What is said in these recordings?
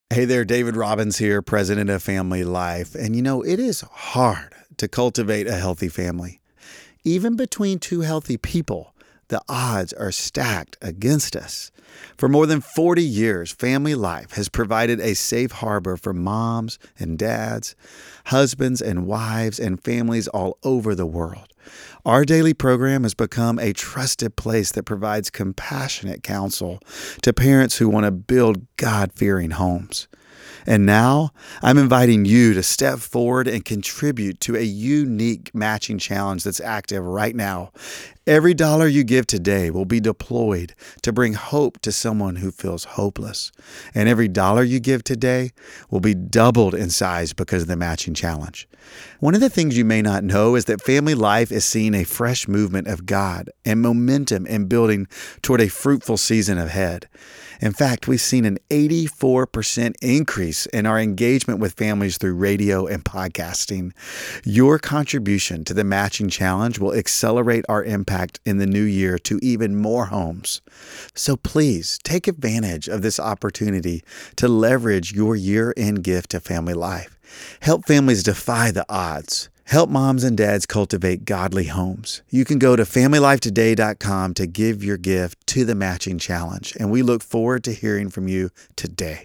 Hey there, David Robbins here, president of Family Life. And it is hard to cultivate a healthy family. Even between two healthy people, the odds are stacked against us. For more than 40 years, Family Life has provided a safe harbor for moms and dads, husbands and wives, and families all over the world. Our daily program has become a trusted place that provides compassionate counsel to parents who want to build God-fearing homes. And now, I'm inviting you to step forward and contribute to a unique matching challenge that's active right now. Every dollar you give today will be deployed to bring hope to someone who feels hopeless. And every dollar you give today will be doubled in size because of the matching challenge. One of the things you may not know is that Family Life is seeing a fresh movement of God and momentum in building toward a fruitful season ahead. In fact, we've seen an 84% increase in our engagement with families through radio and podcasting. Your contribution to the matching challenge will accelerate our impact in the new year to even more homes. So please take advantage of this opportunity to leverage your year-end gift to Family Life. Help families defy the odds. Help moms and dads cultivate godly homes. You can go to FamilyLifeToday.com to give your gift to the matching challenge, and we look forward to hearing from you today.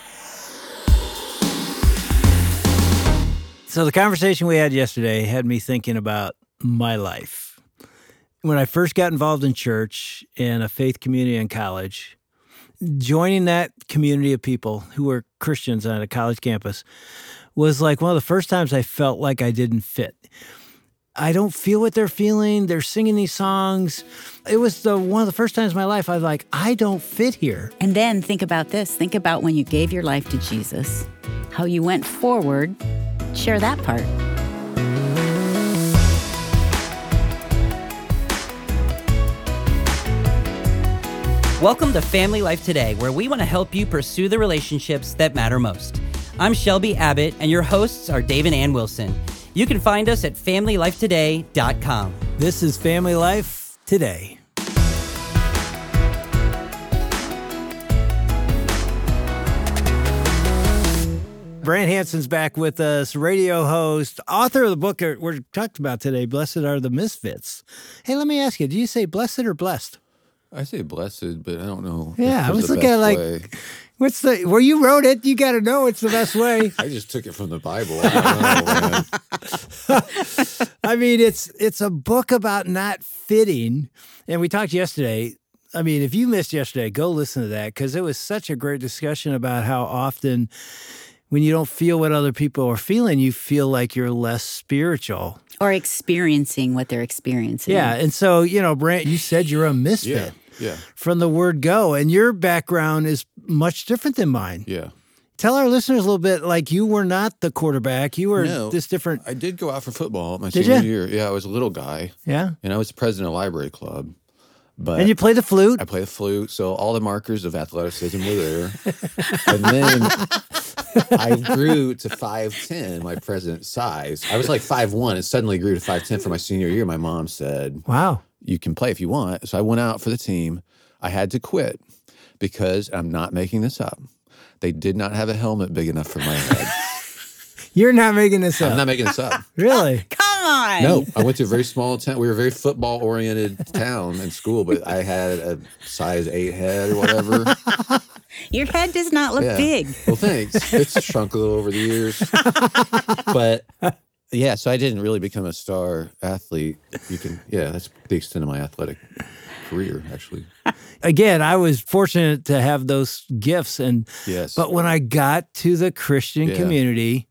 So the conversation we had yesterday had me thinking about my life. When I first got involved in church and a faith community in college, joining that community of people who were Christians on a college campus was like one of the first times I felt like I didn't fit. I don't feel what they're feeling. They're singing these songs. It was one of the first times in my life I was like, I don't fit here. And then think about this. Think about when you gave your life to Jesus, how you went forward. Share that part. Welcome to Family Life Today, where we want to help you pursue the relationships that matter most. I'm Shelby Abbott, and your hosts are Dave and Ann Wilson. You can find us at FamilyLifeToday.com. This is Family Life Today. Brant Hansen's back with us, radio host, author of the book we're talking about today, Blessed Are the Misfits. Hey, let me ask you, do you say blessed or blessed? I say blessed, but I don't know. Yeah, I was looking at where you wrote it, you got to know it's the best way. I just took it from the Bible. I don't know, man. I mean, it's a book about not fitting. And we talked yesterday. I mean, if you missed yesterday, go listen to that because it was such a great discussion about how often when you don't feel what other people are feeling, you feel like you're less spiritual. Or experiencing what they're experiencing. Yeah. And so, Brant, you said you're a misfit. Yeah. From the word go. And your background is much different than mine. Yeah. Tell our listeners a little bit, like you were not the quarterback. You were this different. I did go out for football my senior year. Yeah, I was a little guy. Yeah. And I was the president of the library club. And you play the flute? I play the flute. So all the markers of athleticism were there. And then I grew to 5'10", my present size. I was like 5'1", and suddenly grew to 5'10" for my senior year. My mom said, wow, you can play if you want. So I went out for the team. I had to quit because I'm not making this up. They did not have a helmet big enough for my head. You're not making this up. I'm not making this up. Really? Come on. No, I went to a very small town. We were a very football-oriented town in school, but I had a size 8 head or whatever. Your head does not look big. Well, thanks. It's shrunk a little over the years. But, yeah, so I didn't really become a star athlete. That's the extent of my athletic career, actually. Again, I was fortunate to have those gifts. Yes. But when I got to the Christian community,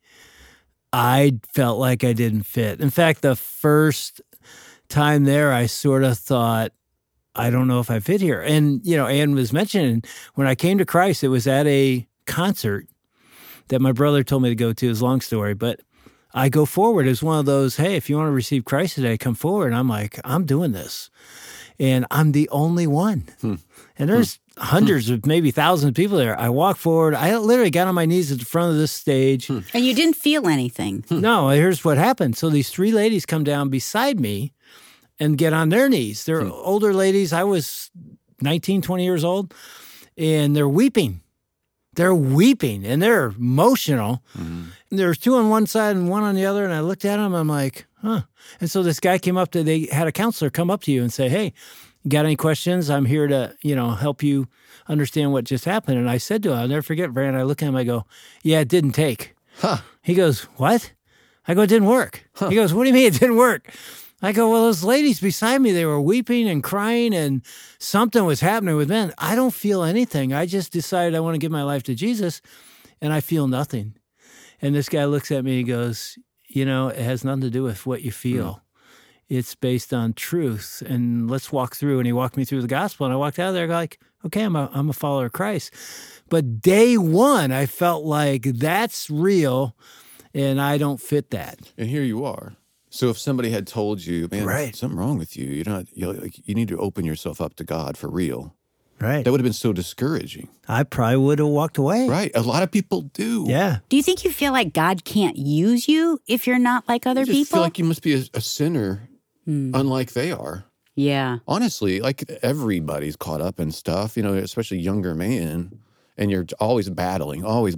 I felt like I didn't fit. In fact, the first time there, I sort of thought, I don't know if I fit here. And, Ann was mentioning, when I came to Christ, it was at a concert that my brother told me to go to. It's a long story, but I go forward as one of those, hey, if you want to receive Christ today, come forward. And I'm like, I'm doing this. And I'm the only one. And there's hundreds of maybe thousands of people there. I walk forward. I literally got on my knees at the front of this stage. And you didn't feel anything. No, here's what happened. So these 3 ladies come down beside me and get on their knees. They're older ladies. I was 19, 20 years old. And they're weeping. They're weeping and they're emotional. Mhm. And there's two on one side and one on the other. And I looked at them, I'm like, huh. And so this guy came up they had a counselor come up to you and say, hey, you got any questions? I'm here to, help you understand what just happened. And I said to him, I'll never forget, Brandon, I look at him, I go, yeah, it didn't take. Huh. He goes, what? I go, it didn't work. Huh. He goes, what do you mean it didn't work? I go, well, those ladies beside me, they were weeping and crying and something was happening with men. I don't feel anything. I just decided I want to give my life to Jesus and I feel nothing. And this guy looks at me and goes, it has nothing to do with what you feel. It's based on truth. And let's walk through. And he walked me through the gospel. And I walked out of there like, okay, I'm a follower of Christ. But day one, I felt like that's real and I don't fit that. And here you are. So if somebody had told you, man, Right. there's something wrong with you, you need to open yourself up to God for real. Right. That would have been so discouraging. I probably would have walked away. Right. A lot of people do. Yeah. Do you think you feel like God can't use you if you're not like other You just people? feel like you must be a sinner, unlike they are. Yeah. Honestly, like everybody's caught up in stuff, especially younger man, and you're always battling.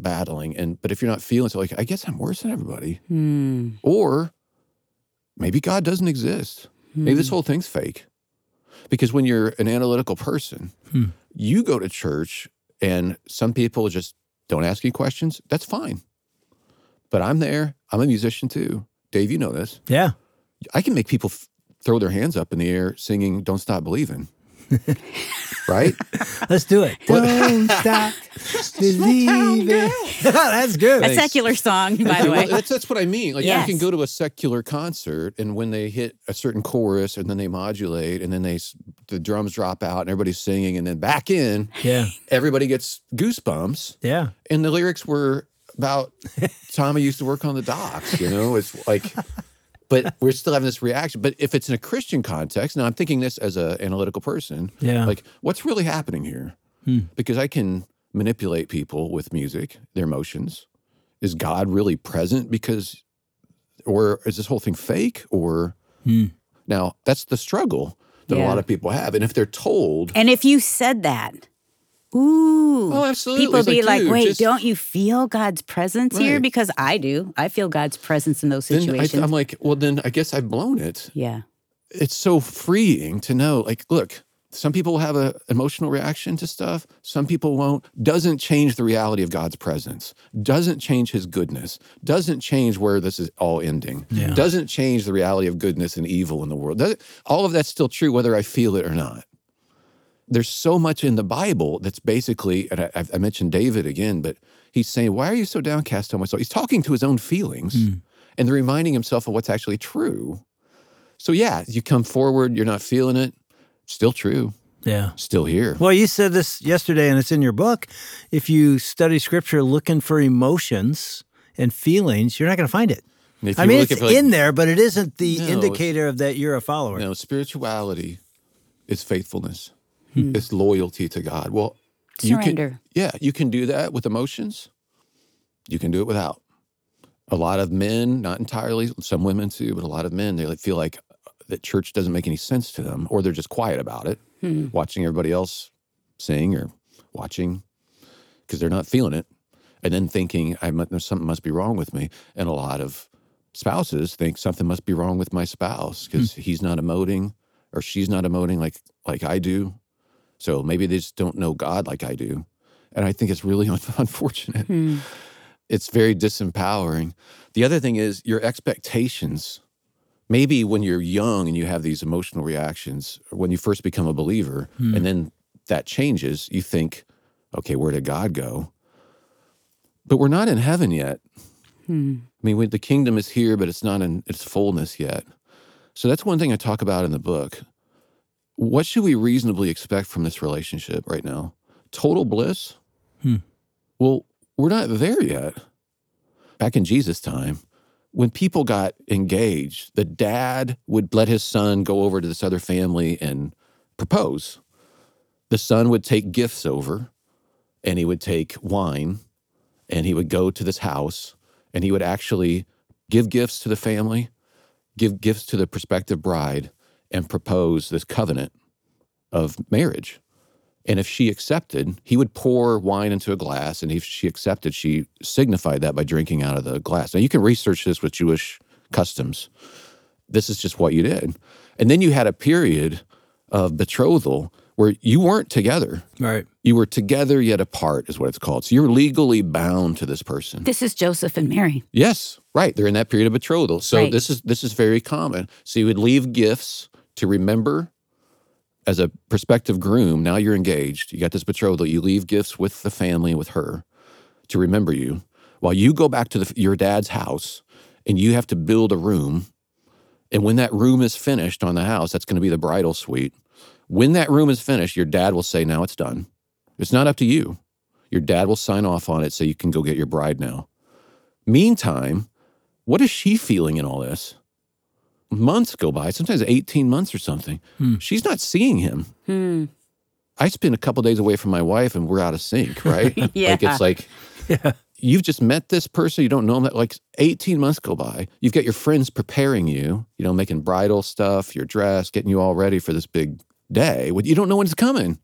But if you're not feeling so, like, I guess I'm worse than everybody. Or maybe God doesn't exist. Maybe this whole thing's fake. Because when you're an analytical person, you go to church and some people just don't ask you questions. That's fine. But I'm there. I'm a musician too. Dave, you know this. Yeah. I can make people throw their hands up in the air singing Don't Stop Believing. Right? Let's do it. Don't stop believing. That's good. A secular song, by the way. Well, that's what I mean. Like Yes. you can go to a secular concert, and when they hit a certain chorus, and then they modulate, and then the drums drop out, and everybody's singing, and then back in, Yeah. everybody gets goosebumps. Yeah. And the lyrics were about Tommy used to work on the docks. It's like, but we're still having this reaction. But if it's in a Christian context, now I'm thinking this as an analytical person. Yeah. Like, what's really happening here? Because I can manipulate people with music, their emotions. Is God really present? Or is this whole thing fake? Or now that's the struggle that a Yeah. lot of people have. And if they're told, And if you said that, ooh. oh, absolutely, People It's be like, dude, wait, just- don't you feel God's presence here? Right. Because I do. I feel God's presence in those then situations. I'm like, well, then I guess I've blown it. yeah. It's so freeing to know, like, look, some people will have an emotional reaction to stuff. Some people won't. Doesn't change the reality of God's presence. Doesn't change his goodness. Doesn't change where this is all ending. Yeah. Doesn't change the reality of goodness and evil in the world. All of that's still true whether I feel it or not. There's so much in the Bible that's basically, and I mentioned David again, but he's saying, why are you so downcast on my soul? He's talking to his own feelings and reminding himself of what's actually true. So yeah, you come forward, you're not feeling it, still true, Yeah. still here. Well, you said this yesterday, and it's in your book. If you study scripture looking for emotions and feelings, you're not going to find it. And if I you mean, look it's at, like, in there, but it isn't the No, indicator of that you're a follower. No, spirituality is faithfulness. It's loyalty to God. Well, Surrender. you can do that with emotions. You can do it without. A lot of men, not entirely, some women too, but a lot of men, they feel like that church doesn't make any sense to them, or they're just quiet about it, watching everybody else sing or watching because they're not feeling it, and then thinking, something must be wrong with me. And a lot of spouses think something must be wrong with my spouse because he's not emoting or she's not emoting like I do. So maybe they just don't know God like I do. And I think it's really unfortunate. It's very disempowering. The other thing is your expectations. Maybe when you're young and you have these emotional reactions, or when you first become a believer, and then that changes, you think, okay, where did God go? But we're not in heaven yet. I mean, the kingdom is here, but it's not in its fullness yet. So that's one thing I talk about in the book. What should we reasonably expect from this relationship right now? Total bliss? Well, we're not there yet. Back in Jesus' time, when people got engaged, the dad would let his son go over to this other family and propose. The son would take gifts over, and he would take wine, and he would go to this house, and he would actually give gifts to the family, give gifts to the prospective bride, and propose this covenant of marriage. And if she accepted, he would pour wine into a glass. And if she accepted, she signified that by drinking out of the glass. Now, you can research this with Jewish customs. This is just what you did. And then you had a period of betrothal where you weren't together. Right. You were together yet apart is what it's called. So you're legally bound to this person. This is Joseph and Mary. Yes, right. They're in that period of betrothal. So Right. this is very common. So you would leave gifts to remember as a prospective groom. Now you're engaged. You got this betrothal. You leave gifts with the family, with her, to remember you. While you go back to your dad's house and you have to build a room. And when that room is finished on the house, that's going to be the bridal suite. When that room is finished, your dad will say, now it's done. It's not up to you. Your dad will sign off on it so you can go get your bride now. Meantime, what is she feeling in all this? Months go by, sometimes 18 months or something. She's not seeing him. I spend a couple days away from my wife and we're out of sync, right? Yeah. Like it's like, you've just met this person, you don't know them, that like 18 months go by. You've got your friends preparing you, making bridal stuff, your dress, getting you all ready for this big day. You don't know when it's coming.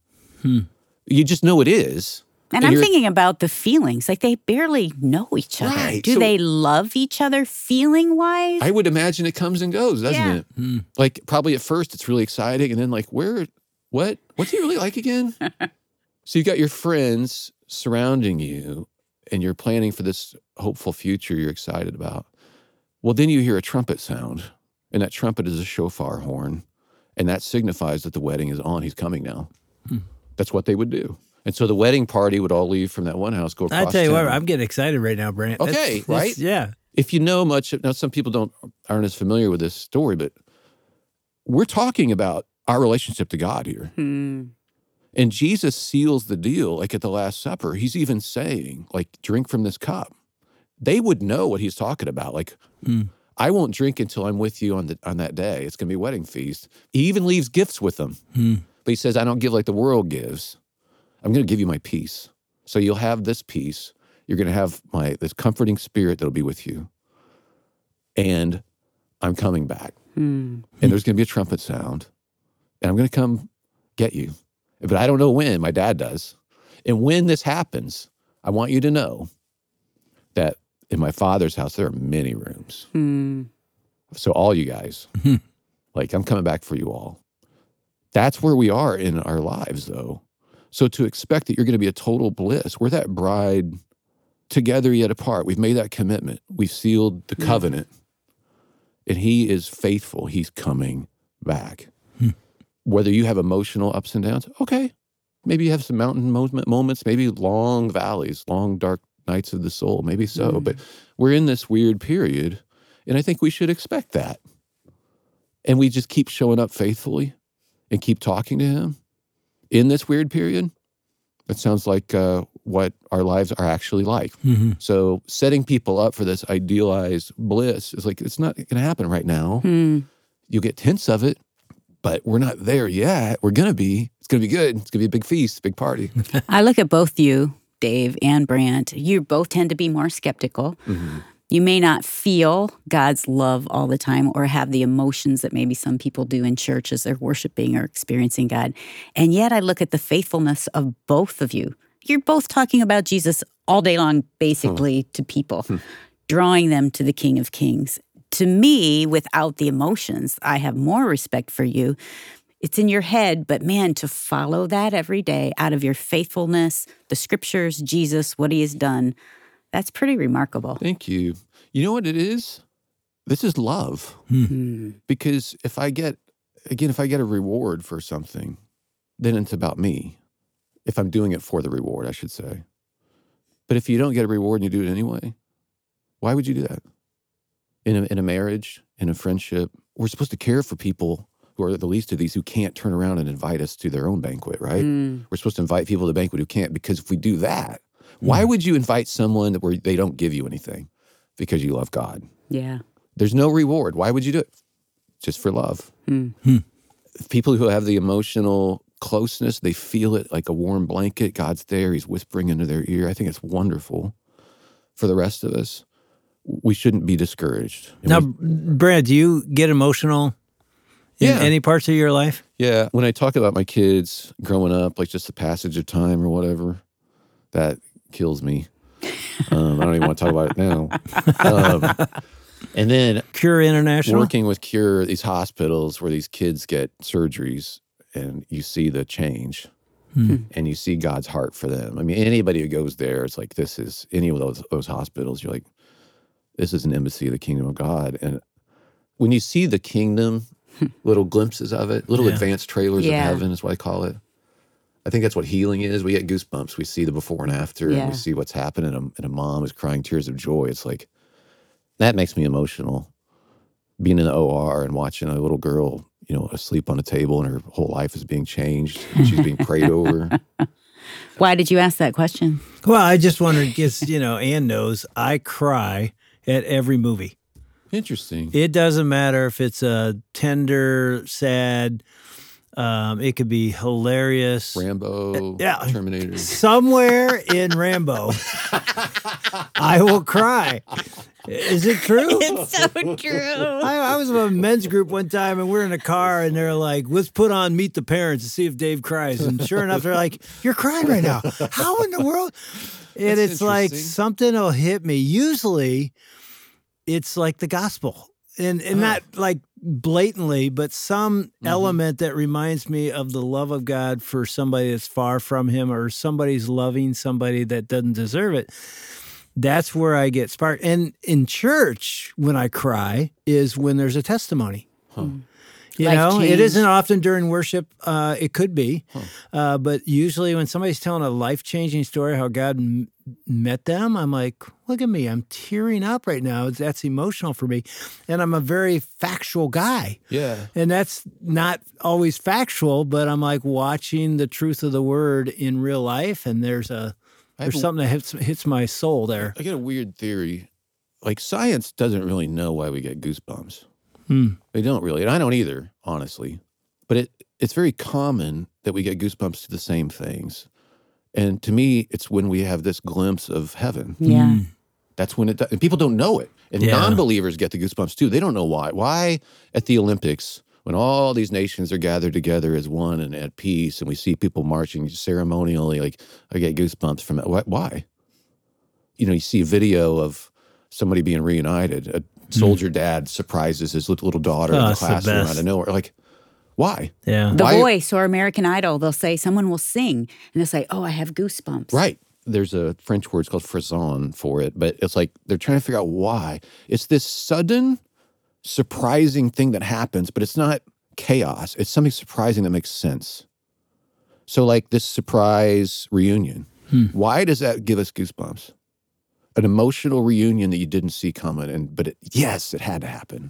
You just know it is. And I'm thinking about the feelings. Like they barely know each other. Right. Do So- they love each other feeling-wise? I would imagine it comes and goes, doesn't it? Like probably at first it's really exciting and then like what's he really like again? So you got your friends surrounding you and you're planning for this hopeful future you're excited about. Well, then you hear a trumpet sound and that trumpet is a shofar horn and that signifies that the wedding is on. He's coming now. That's what they would do. And so the wedding party would all leave from that one house, go across I tell you what, town. I'm getting excited right now, Brant. Okay, right? Yeah. If you know much, now some people aren't as familiar with this story, but we're talking about our relationship to God here. And Jesus seals the deal, like at the Last Supper. He's even saying, like, drink from this cup. They would know what he's talking about. Like, I won't drink until I'm with you on that day. It's going to be a wedding feast. He even leaves gifts with them. But he says, I don't give like the world gives. I'm going to give you my peace. So you'll have this peace. You're going to have this comforting spirit that'll be with you. And I'm coming back. And there's going to be a trumpet sound. And I'm going to come get you. But I don't know when. My dad does. And when this happens, I want you to know that in my Father's house, there are many rooms. So all you guys, like I'm coming back for you all. That's where we are in our lives, though. So to expect that you're going to be a total bliss, we're that bride together yet apart. We've made that commitment. We've sealed the covenant. And he is faithful. He's coming back. Whether you have emotional ups and downs, okay. Maybe you have some mountain moments, maybe long valleys, long dark nights of the soul, maybe so. But we're in this weird period, and I think we should expect that. And we just keep showing up faithfully and keep talking to him in this weird period. That sounds like what our lives are actually like. So setting people up for this idealized bliss is like, it's not going to happen right now. You'll get hints of it, but we're not there yet. We're going to be. It's going to be good. It's going to be a big feast, big party. I look at both you, Dave and Brant. You both tend to be more skeptical. You may not feel God's love all the time or have the emotions that maybe some people do in church as they're worshiping or experiencing God. And yet I look at the faithfulness of both of you. You're both talking about Jesus all day long, basically, to people, drawing them to the King of Kings. To me, without the emotions, I have more respect for you. It's in your head, but man, to follow that every day out of your faithfulness, the scriptures, Jesus, what he has done, that's pretty remarkable. Thank you. You know what it is? This is love. Because if I get a reward for something, then it's about me. If I'm doing it for the reward, I should say. But if you don't get a reward and you do it anyway, why would you do that? In a marriage, in a friendship, we're supposed to care for people who are the least of these, who can't turn around and invite us to their own banquet, right? We're supposed to invite people to the banquet who can't, because if we do that, why would you invite someone where they don't give you anything? Because you love God. Yeah. There's no reward. Why would you do it? Just for love. People who have the emotional closeness, they feel it like a warm blanket. God's there. He's whispering into their ear. I think it's wonderful. For the rest of us, we shouldn't be discouraged. Now, Brad, do you get emotional in any parts of your life? Yeah, when I talk about my kids growing up, like just the passage of time or whatever, that kills me. I don't even want to talk about it now. And then Cure International. working with Cure, these hospitals where these kids get surgeries, and you see the change, and you see God's heart for them. I mean, anybody who goes there, it's like this is any of those hospitals. You're like, this is an embassy of the kingdom of God. And when you see the kingdom, little glimpses of it, little advanced trailers of heaven is what I call it. I think that's what healing is. We get goosebumps. We see the before and after, and we see what's happening, and a mom is crying tears of joy. It's like, that makes me emotional. Being in the OR and watching a little girl, asleep on a table, and her whole life is being changed. And she's being prayed over. Why did you ask that question? Well, I just wondered, because, Ann knows I cry at every movie. Interesting. It doesn't matter if it's a tender, sad, it could be hilarious. Rambo, Terminator. Somewhere in Rambo, I will cry. Is it true? It's so true. I was with a men's group one time, and we're in a car, and they're like, let's put on Meet the Parents to see if Dave cries. And sure enough, they're like, you're crying right now. How in the world? And it's like something will hit me. Usually, it's like the gospel. And not like blatantly, but some element that reminds me of the love of God for somebody that's far from him, or somebody's loving somebody that doesn't deserve it. That's where I get sparked. And in church, when I cry, is when there's a testimony. It isn't often during worship. It could be. But usually when somebody's telling a life-changing story, how God met them, I'm like, look at me. I'm tearing up right now. That's emotional for me. And I'm a very factual guy. Yeah. And that's not always factual, but I'm like watching the truth of the word in real life, and there's something that hits my soul there. I get a weird theory. Like, science doesn't really know why we get goosebumps. They don't really. And I don't either, honestly. But it's very common that we get goosebumps to the same things. And to me, it's when we have this glimpse of heaven. Yeah. That's when it does. And people don't know it. And non-believers get the goosebumps too. They don't know why. Why at the Olympics, when all these nations are gathered together as one and at peace, and we see people marching ceremonially, like, I get goosebumps from it. Why? You see a video of somebody being reunited. A soldier dad surprises his little daughter in the classroom out of nowhere. Like, why? Yeah. The Voice or American Idol, they'll say, someone will sing, and they'll say, oh, I have goosebumps. Right. There's a French word, it's called frisson for it, but it's like they're trying to figure out why. It's this sudden, surprising thing that happens, but it's not chaos. It's something surprising that makes sense. So like this surprise reunion. Why does that give us goosebumps? An emotional reunion that you didn't see coming, but it had to happen.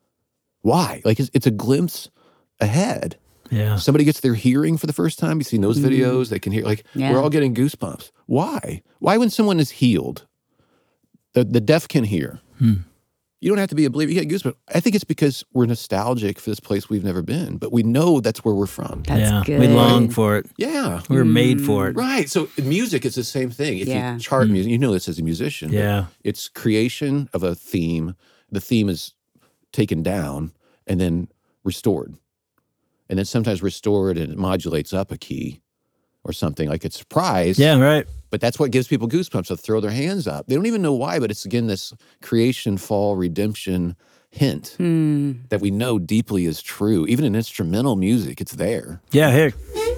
Why? Like, it's a glimpse ahead. Yeah. Somebody gets their hearing for the first time. You've seen those videos. They can hear, we're all getting goosebumps. Why? Why when someone is healed, the deaf can hear? You don't have to be a believer. You get goosebumps. I think it's because we're nostalgic for this place we've never been, but we know that's where we're from. That's good. We long for it. Yeah. We're made for it. Right. So music is the same thing. If you chart music, you know this as a musician. Yeah. It's creation of a theme. The theme is taken down and then restored. And then sometimes restored and it modulates up a key or something, like it's surprise. Yeah, right. But that's what gives people goosebumps. They'll throw their hands up. They don't even know why, but it's, again, this creation, fall, redemption hint that we know deeply is true. Even in instrumental music, it's there. Yeah, here.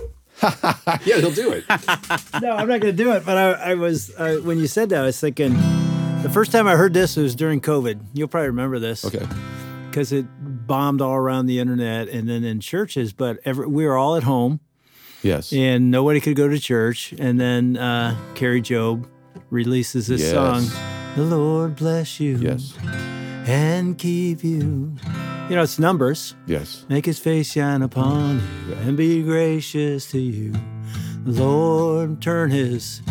Yeah, they'll do it. No, I'm not going to do it. But I was, when you said that, I was thinking, the first time I heard this was during COVID. You'll probably remember this. Okay. Because it bombed all around the internet and then in churches. But we were all at home. Yes. And nobody could go to church. And then Carrie Job releases this song, The Lord bless you. Yes. And keep you. It's Numbers. Yes. Make his face shine upon you and be gracious to you. The Lord turn his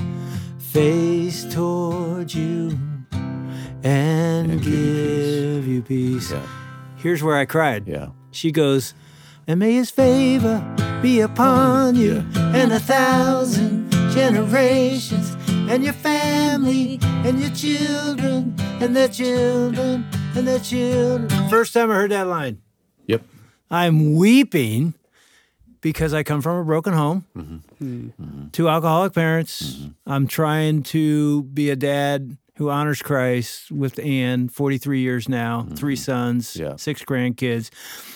face toward you and give you peace. Yeah. Here's where I cried. Yeah. She goes, and may his favor be upon you and 1,000 generations and your family and your children and their children and their children. First time I heard that line. Yep. I'm weeping because I come from a broken home, two alcoholic parents. I'm trying to be a dad who honors Christ with Ann, 43 years now, 3 sons, 6 grandkids.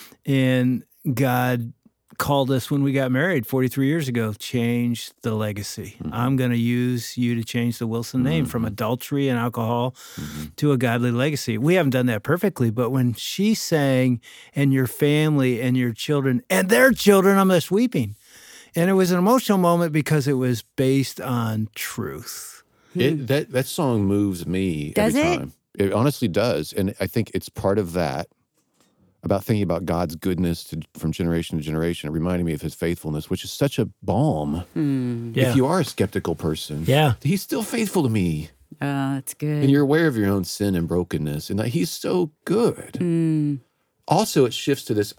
And God called us when we got married 43 years ago, change the legacy. I'm going to use you to change the Wilson name from adultery and alcohol to a godly legacy. We haven't done that perfectly, but when she sang, and your family and your children and their children, I'm just weeping. And it was an emotional moment because it was based on truth. That song moves me Does every it? time. It honestly does. And I think it's part of that, about thinking about God's goodness from generation to generation, reminding me of his faithfulness, which is such a balm. If you are a skeptical person, he's still faithful to me. That's good. And you're aware of your own sin and brokenness, and that he's so good. Also, it shifts to this,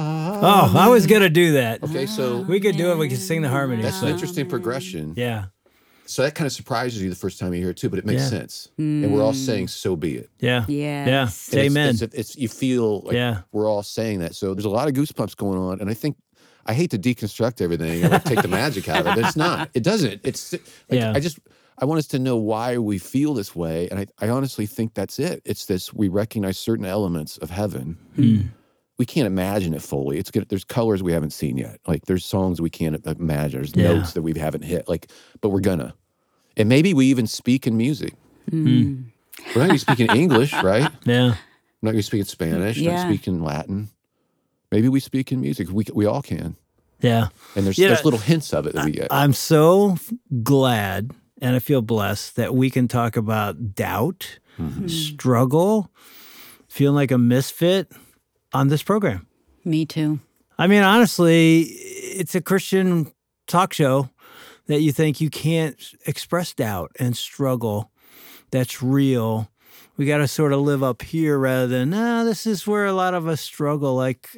Oh, I was going to do that. Okay, so We could do it. We could sing the harmony. that's an interesting progression. Yeah. So that kind of surprises you the first time you hear it too, but it makes sense. And we're all saying, so be it. Yeah. Yes. Yeah. Amen. It's you feel like we're all saying that. So there's a lot of goosebumps going on. And I think, I hate to deconstruct everything and like take the magic out of it. It's not. It doesn't. It's like, I want us to know why we feel this way. And I honestly think that's it. It's this, we recognize certain elements of heaven. We can't imagine it fully. It's good. There's colors we haven't seen yet. Like there's songs we can't imagine. There's notes that we haven't hit. Like, but we're gonna. And maybe we even speak in music. We're not going to be speaking English, right? Yeah. I'm not going to be speaking Spanish. Yeah. Not speaking Latin. Maybe we speak in music. We all can. Yeah. And there's little hints of it that we get. I'm so glad and I feel blessed that we can talk about doubt, struggle, feeling like a misfit on this program. Me too. I mean, honestly, it's a Christian talk show that you think you can't express doubt and struggle. That's real. We got to sort of live up here rather than, this is where a lot of us struggle. Like,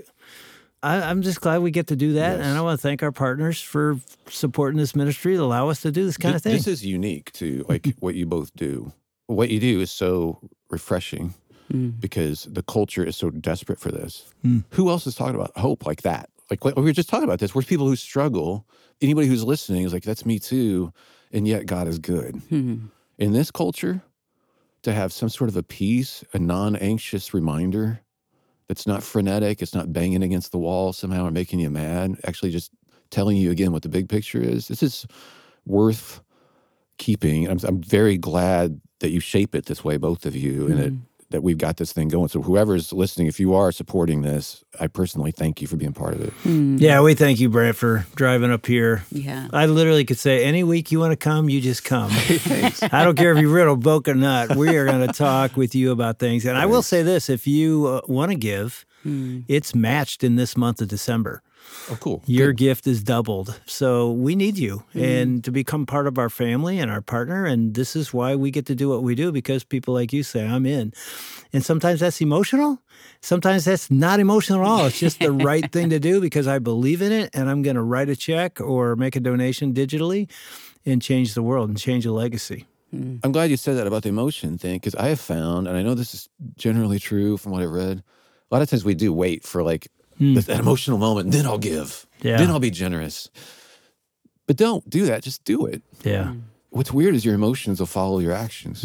I'm just glad we get to do that. Yes. And I want to thank our partners for supporting this ministry to allow us to do this kind of thing. This is unique to like what you both do. What you do is so refreshing because the culture is so desperate for this. Who else is talking about hope like that? Like we were just talking about this. We're people who struggle. Anybody who's listening is like, that's me too. And yet God is good. In this culture, to have some sort of a peace, a non-anxious reminder that's not frenetic, it's not banging against the wall somehow or making you mad, actually just telling you again what the big picture is. This is worth keeping. I'm very glad that you shape it this way, both of you, and that we've got this thing going. So whoever's listening, if you are supporting this, I personally thank you for being part of it. Yeah, we thank you, Brent, for driving up here. Yeah. I literally could say, any week you want to come, you just come. I don't care if you riddle book or not. We are going to talk with you about things. And I will say this, if you want to give, it's matched in this month of December. Oh, cool. Your gift is doubled. So we need you and to become part of our family and our partner. And this is why we get to do what we do, because people like you say, I'm in. And sometimes that's emotional. Sometimes that's not emotional at all. It's just the right thing to do because I believe in it and I'm going to write a check or make a donation digitally and change the world and change a legacy. I'm glad you said that about the emotion thing, because I have found, and I know this is generally true from what I've read, a lot of times we do wait for like that emotional moment, then I'll give. Yeah. Then I'll be generous. But don't do that. Just do it. Yeah. What's weird is your emotions will follow your actions.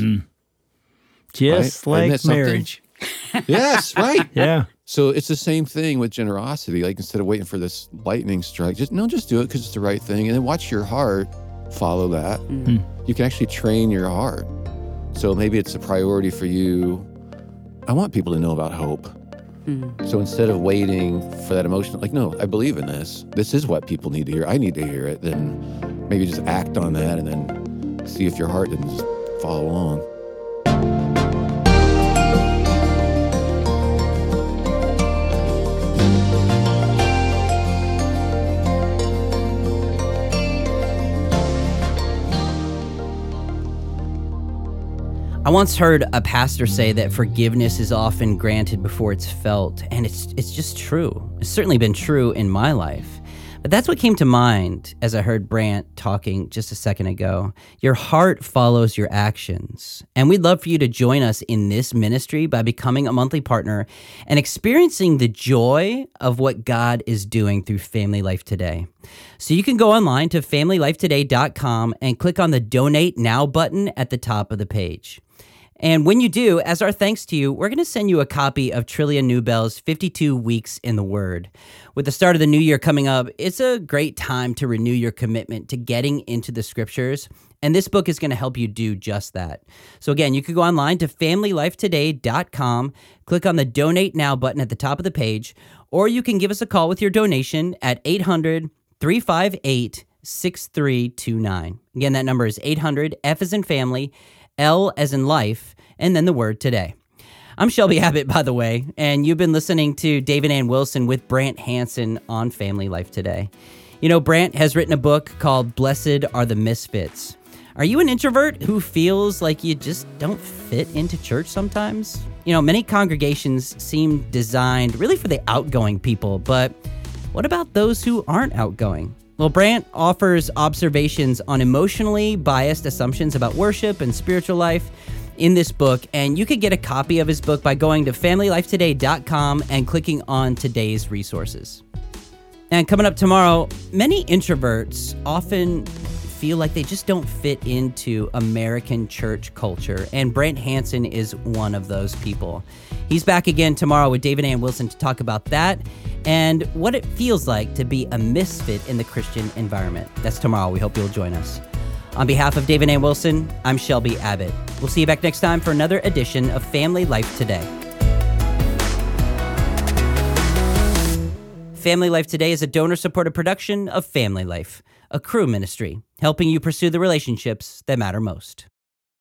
Just Right? Isn't like that something? marriage. Yes, right. Yeah. So it's the same thing with generosity. Like instead of waiting for this lightning strike, just do it because it's the right thing. And then watch your heart follow that. You can actually train your heart. So maybe it's a priority for you. I want people to know about hope. So instead of waiting for that emotion, like, no, I believe in this. This is what people need to hear. I need to hear it. Then maybe just act on that and then see if your heart didn't just follow along. I once heard a pastor say that forgiveness is often granted before it's felt, and it's just true. It's certainly been true in my life. But that's what came to mind as I heard Brant talking just a second ago. Your heart follows your actions. And we'd love for you to join us in this ministry by becoming a monthly partner and experiencing the joy of what God is doing through Family Life Today. So you can go online to familylifetoday.com and click on the Donate Now button at the top of the page. And when you do, as our thanks to you, we're going to send you a copy of Trillia Newbell's 52 Weeks in the Word. With the start of the new year coming up, it's a great time to renew your commitment to getting into the scriptures, and this book is going to help you do just that. So again, you can go online to familylifetoday.com, click on the Donate Now button at the top of the page, or you can give us a call with your donation at 800-358-6329. Again, that number is 800-F as in family, L as in life, and then the word today. I'm Shelby Abbott, by the way, and you've been listening to Dave and Ann Wilson with Brant Hansen on Family Life Today. You know, Brant has written a book called Blessed Are the Misfits. Are you an introvert who feels like you just don't fit into church sometimes? You know, many congregations seem designed really for the outgoing people, but what about those who aren't outgoing? Well, Brant offers observations on emotionally biased assumptions about worship and spiritual life in this book, and you can get a copy of his book by going to familylifetoday.com and clicking on today's resources. And coming up tomorrow, many introverts often feel like they just don't fit into American church culture, and Brant Hansen is one of those people. He's back again tomorrow with Dave and Ann Wilson to talk about that and what it feels like to be a misfit in the Christian environment. That's tomorrow. We hope you'll join us. On behalf of Dave and Ann Wilson, I'm Shelby Abbott. We'll see you back next time for another edition of Family Life Today. Family Life Today is a donor-supported production of Family Life, a Cru ministry, helping you pursue the relationships that matter most.